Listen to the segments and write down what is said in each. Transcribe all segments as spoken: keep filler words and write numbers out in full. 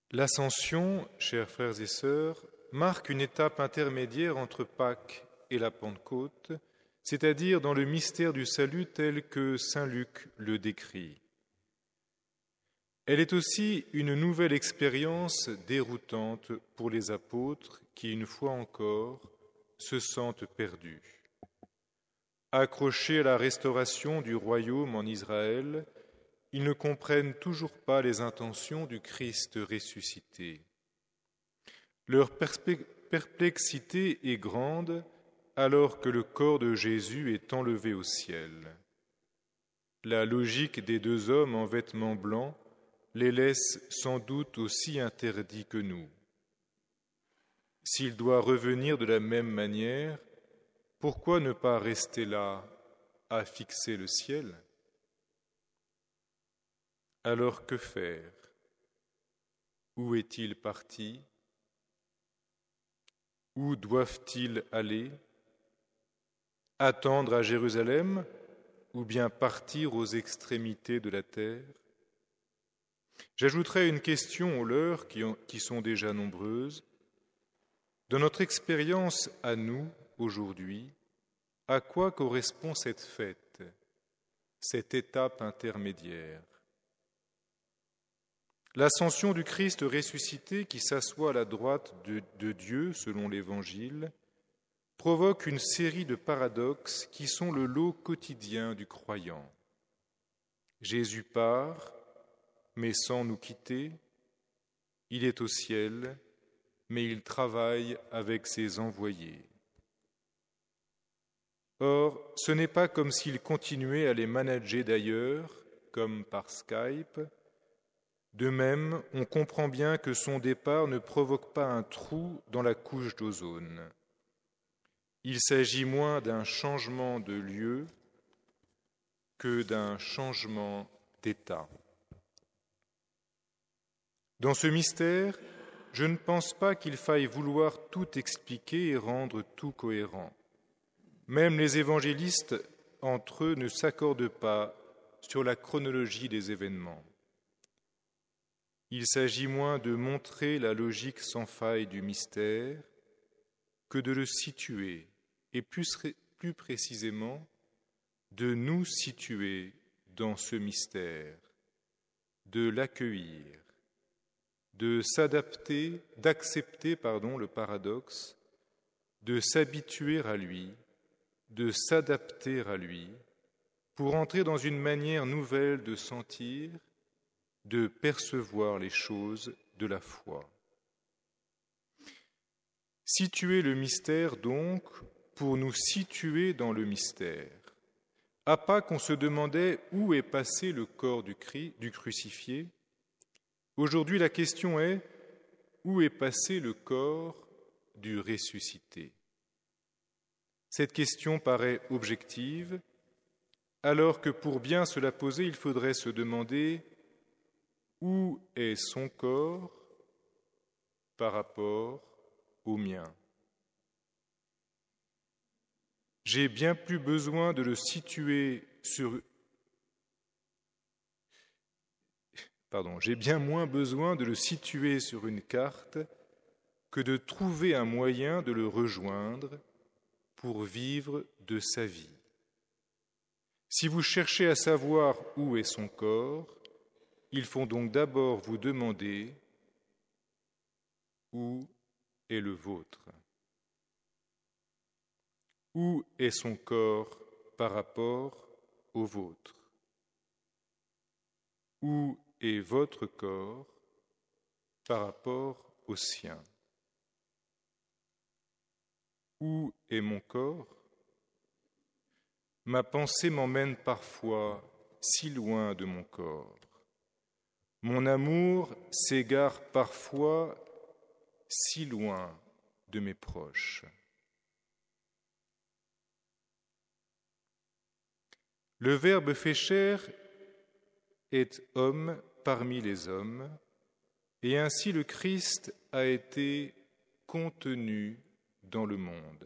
L'Ascension, chers frères et sœurs, marque une étape intermédiaire entre Pâques et la Pentecôte, c'est-à-dire dans le mystère du salut tel que saint Luc le décrit. Elle est aussi une nouvelle expérience déroutante pour les apôtres qui, une fois encore, se sentent perdus. Accrochés à la restauration du royaume en Israël, ils ne comprennent toujours pas les intentions du Christ ressuscité. Leur perspe- perplexité est grande alors que le corps de Jésus est enlevé au ciel. La logique des deux hommes en vêtements blancs les laisse sans doute aussi interdits que nous. S'il doit revenir de la même manière, pourquoi ne pas rester là à fixer le ciel ? Alors que faire ? Où est-il parti ? Où doivent-ils aller ? Attendre à Jérusalem ou bien partir aux extrémités de la terre ? J'ajouterai une question aux leurs qui, ont, qui sont déjà nombreuses. Dans notre expérience à nous, aujourd'hui, à quoi correspond cette fête, cette étape intermédiaire ? L'ascension du Christ ressuscité qui s'assoit à la droite de, de Dieu, selon l'Évangile, provoque une série de paradoxes qui sont le lot quotidien du croyant. Jésus part, mais sans nous quitter. Il est au ciel, mais il travaille avec ses envoyés. Or, ce n'est pas comme s'il continuait à les manager d'ailleurs, comme par Skype. De même, on comprend bien que son départ ne provoque pas un trou dans la couche d'ozone. Il s'agit moins d'un changement de lieu que d'un changement d'état. Dans ce mystère, je ne pense pas qu'il faille vouloir tout expliquer et rendre tout cohérent. Même les évangélistes, entre eux, ne s'accordent pas sur la chronologie des événements. Il s'agit moins de montrer la logique sans faille du mystère que de le situer, et plus, plus précisément, de nous situer dans ce mystère, de l'accueillir, de s'adapter, d'accepter, pardon, le paradoxe, de s'habituer à lui, de s'adapter à lui, pour entrer dans une manière nouvelle de sentir, de percevoir les choses de la foi. Situer le mystère, donc, pour nous situer dans le mystère. À Pâques, on se demandait où est passé le corps du, Christ, du crucifié. Aujourd'hui, la question est où est passé le corps du ressuscité ? Cette question paraît objective, alors que pour bien se la poser, il faudrait se demander où est son corps par rapport au mien ? J'ai bien plus besoin de le situer sur... Pardon, j'ai bien moins besoin de le situer sur une carte que de trouver un moyen de le rejoindre pour vivre de sa vie. Si vous cherchez à savoir où est son corps, il faut donc d'abord vous demander où est le vôtre. Où est son corps par rapport au vôtre ? Où est votre corps par rapport au sien ? Où est mon corps ? Ma pensée m'emmène parfois si loin de mon corps. Mon amour s'égare parfois si loin de mes proches. Le Verbe fait chair est homme parmi les hommes, et ainsi le Christ a été contenu dans le monde.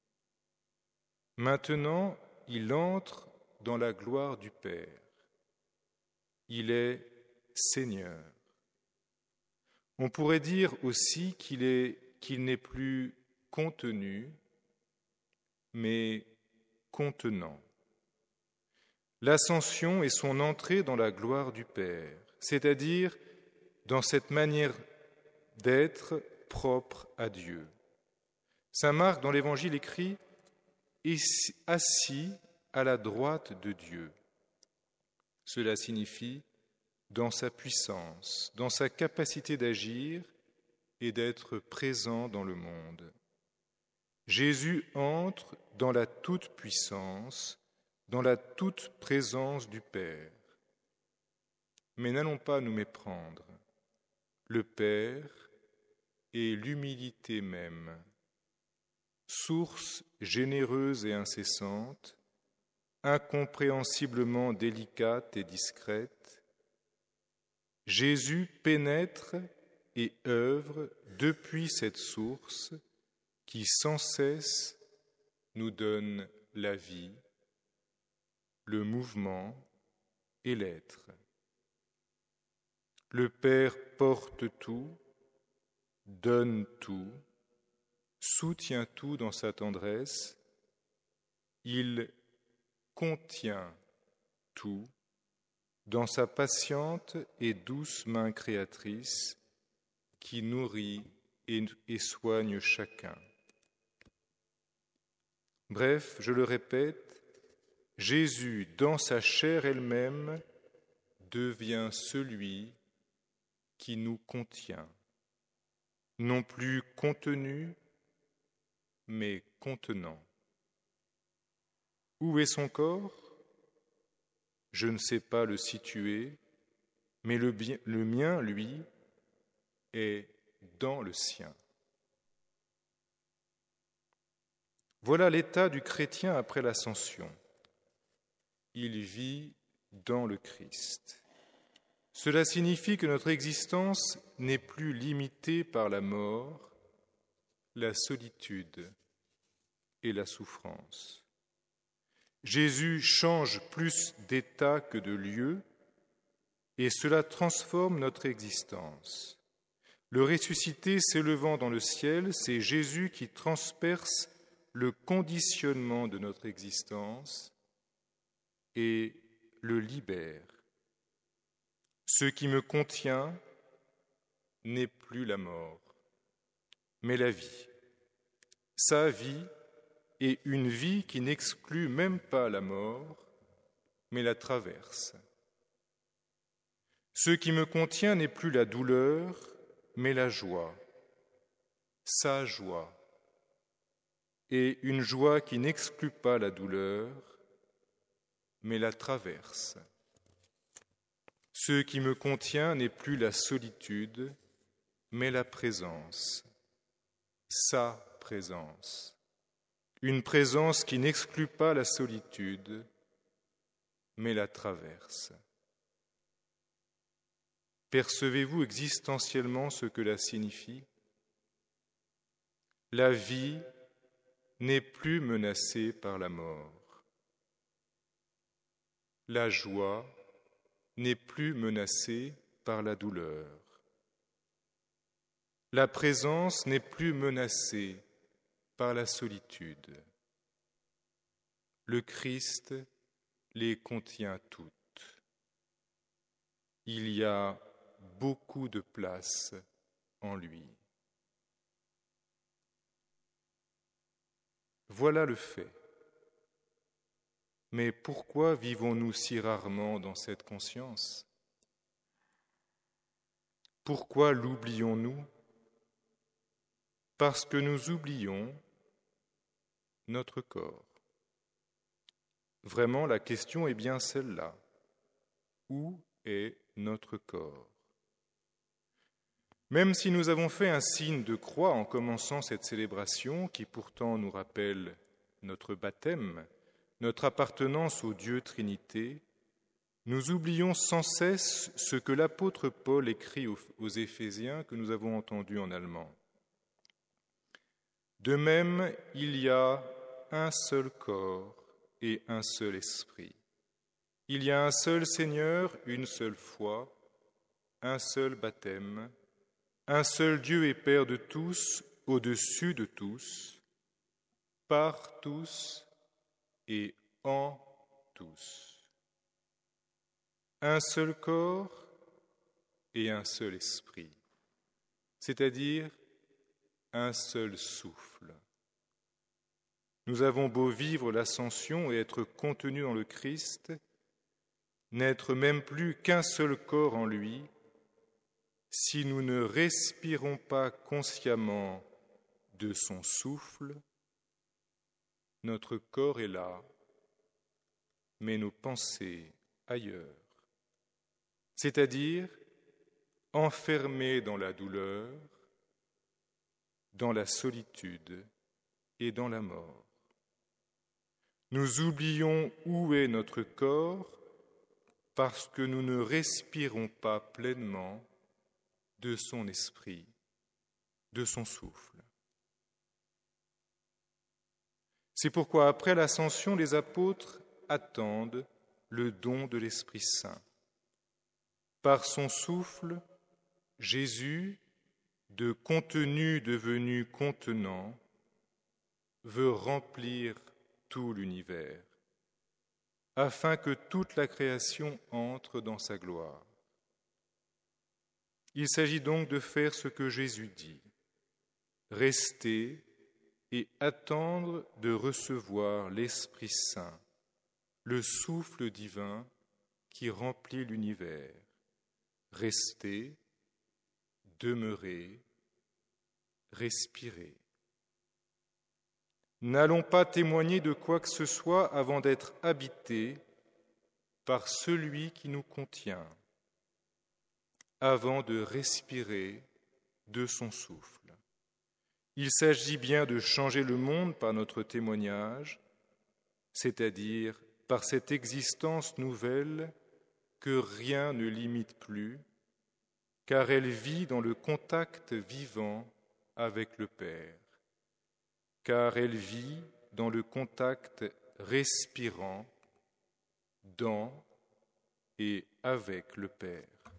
Maintenant, il entre dans la gloire du Père. Il est Seigneur. On pourrait dire aussi qu'il est, qu'il n'est plus contenu, mais contenant. L'ascension est son entrée dans la gloire du Père, c'est-à-dire dans cette manière d'être propre à Dieu. Saint Marc, dans l'Évangile, écrit « assis à la droite de Dieu ». Cela signifie dans sa puissance, dans sa capacité d'agir et d'être présent dans le monde. Jésus entre dans la toute-puissance, dans la toute-présence du Père. Mais n'allons pas nous méprendre. Le Père est l'humilité même, source généreuse et incessante, incompréhensiblement délicate et discrète. Jésus pénètre et œuvre depuis cette source qui sans cesse nous donne la vie, le mouvement et l'être. Le Père porte tout, donne tout, soutient tout dans sa tendresse, il contient tout dans sa patiente et douce main créatrice qui nourrit et, et soigne chacun. Bref, je le répète, Jésus, dans sa chair elle-même, devient celui qui nous contient, non plus contenu, mais contenant. Où est son corps ? Je ne sais pas le situer, mais le, bien, le mien, lui, est dans le sien. Voilà l'état du chrétien après l'ascension. Il vit dans le Christ. Cela signifie que notre existence n'est plus limitée par la mort, la solitude et la souffrance. Jésus change plus d'état que de lieu et cela transforme notre existence. Le ressuscité s'élevant dans le ciel, c'est Jésus qui transperce le conditionnement de notre existence et le libère. Ce qui me contient n'est plus la mort, mais la vie. Sa vie est une vie qui n'exclut même pas la mort, mais la traverse. Ce qui me contient n'est plus la douleur, mais la joie. Sa joie est une joie qui n'exclut pas la douleur, mais la traverse. Ce qui me contient n'est plus la solitude, mais la présence, sa présence. Une présence qui n'exclut pas la solitude, mais la traverse. Percevez-vous existentiellement ce que cela signifie ? La vie n'est plus menacée par la mort. La joie n'est plus menacée par la douleur. La présence n'est plus menacée par la solitude. Le Christ les contient toutes. Il y a beaucoup de place en lui. Voilà le fait. Mais pourquoi vivons-nous si rarement dans cette conscience ? Pourquoi l'oublions-nous ? Parce que nous oublions notre corps. Vraiment, la question est bien celle-là. Où est notre corps ? Même si nous avons fait un signe de croix en commençant cette célébration, qui pourtant nous rappelle notre baptême, notre appartenance au Dieu Trinité, nous oublions sans cesse ce que l'apôtre Paul écrit aux Éphésiens que nous avons entendu en allemand. De même, il y a un seul corps et un seul esprit. Il y a un seul Seigneur, une seule foi, un seul baptême, un seul Dieu et Père de tous, au-dessus de tous, par tous et en tous. Un seul corps et un seul esprit, c'est-à-dire un seul souffle. Nous avons beau vivre l'ascension et être contenus dans le Christ, n'être même plus qu'un seul corps en lui, si nous ne respirons pas consciemment de son souffle, notre corps est là, mais nos pensées ailleurs, c'est-à-dire enfermés dans la douleur, dans la solitude et dans la mort. Nous oublions où est notre corps parce que nous ne respirons pas pleinement de son esprit, de son souffle. C'est pourquoi, après l'ascension, les apôtres attendent le don de l'Esprit Saint. Par son souffle, Jésus, de contenu devenu contenant, veut remplir tout l'univers, afin que toute la création entre dans sa gloire. Il s'agit donc de faire ce que Jésus dit, rester et attendre de recevoir l'Esprit Saint, le souffle divin qui remplit l'univers. Rester, demeurer, respirer. N'allons pas témoigner de quoi que ce soit avant d'être habités par celui qui nous contient, avant de respirer de son souffle. Il s'agit bien de changer le monde par notre témoignage, c'est-à-dire par cette existence nouvelle que rien ne limite plus, car elle vit dans le contact vivant avec le Père, car elle vit dans le contact respirant dans et avec le Père.